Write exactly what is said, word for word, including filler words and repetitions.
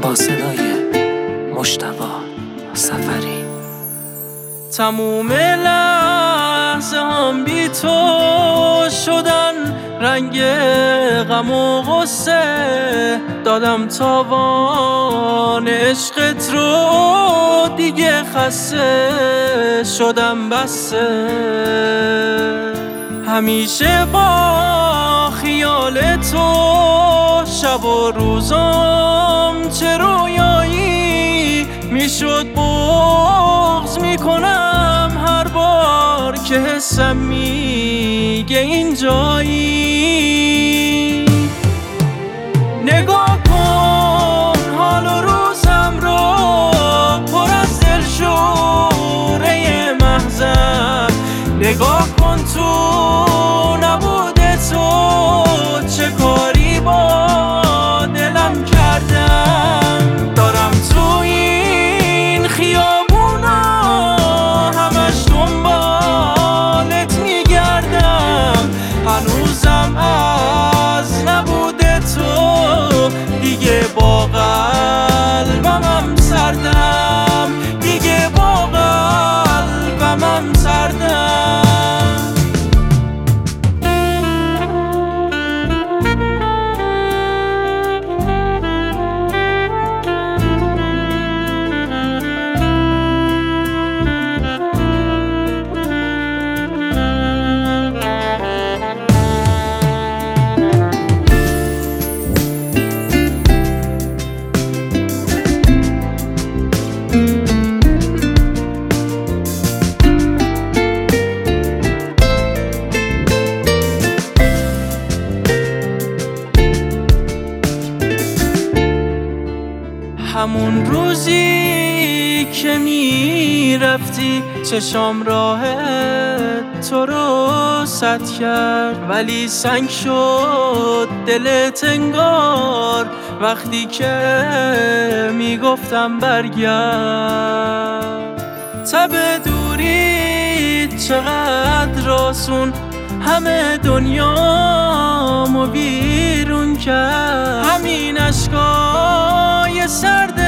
با صدای مجتبی سفری. تموم لحظه هم بی تو شدن، رنگ غم و غصه دادم تاوان عشقت رو، دیگه خسته شدم بسه. همیشه با خیال تو شب و روزم چه رویایی میشد، بغض میکنم هر بار که حسم میگه اینجایی. نگاه کن حال و روزم رو پر از دلشوره محزن، نگاه کن تو نبود تو چه کاری با دلم کردم. دارم تو این خیابونا همش دنبالت میگردم، هنوزم از نبود تو دیگه با قلبم سردم، دیگه با قلبم سردم. همون روزی که میرفتی چشام راه تو رو سد کرد، ولی سنگ شد دلت انگار وقتی که میگفتم برگرد. تب دوری چقدر آسون همه دنیامو بیرون کرد، همین اشکای سرد